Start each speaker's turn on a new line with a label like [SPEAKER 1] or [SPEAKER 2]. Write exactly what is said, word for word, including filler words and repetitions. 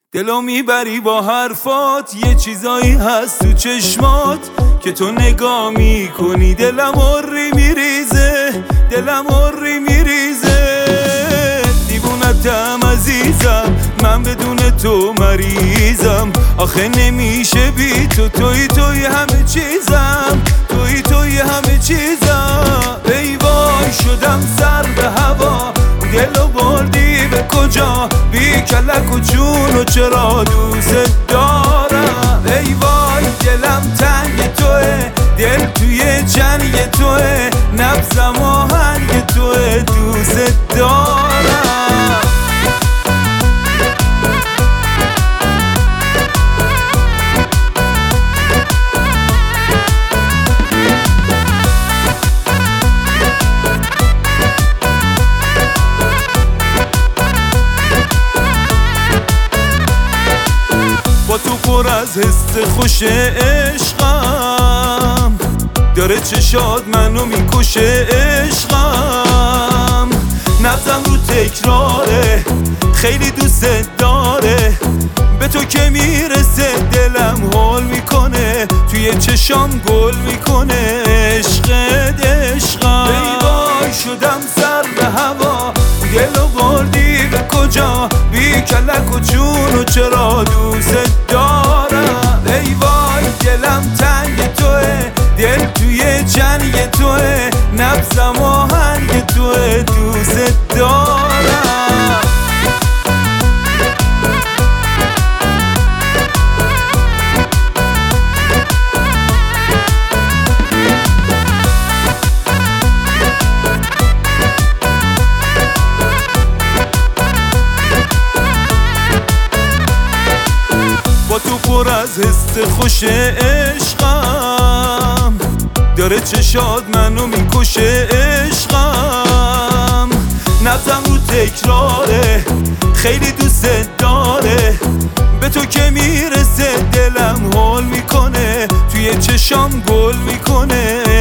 [SPEAKER 1] دلو میبری با حرفات، یه چیزایی هست تو چشمات که تو نگاه میکنی دلم اری میریزه، دلم اری میریزه. دیوونتم عزیزم، من بدون تو مریضم، آخه نمیشه بی تو، توی توی همه چیزم، توی توی همه چیزم. ای وای شدم سر به هوا، دلو بردی به کجا، بی کلک و جون و چرا دوست دارم. ای وای دلم تنگ توه، دل توی جنگ توه، نبضم آهنگ توه، دوست دارم. با تو پر از حس خوش عشقم، داره چشات منو میکشه عشقم. نبضم رو تکراره، خیلی دوست داره، به تو که میرسه دلم هول میکنه، توی چشام گل میکنه عشقت عشقم. ای وای شدم سر به هوا، دلو بردی به کجا، بی کلک و جون و چرا دوست دارم. ای وای دلم تنگ توه، دل توی جنگ توه، نبضم آهنگ توه، دوست دارم. تو پر از حس خوش عشقم، داره چشات منو میکشه عشقم. نبضم رو تکراره، خیلی دوست داره، به تو که میرسه دلم هول میکنه، توی چشام گل میکنه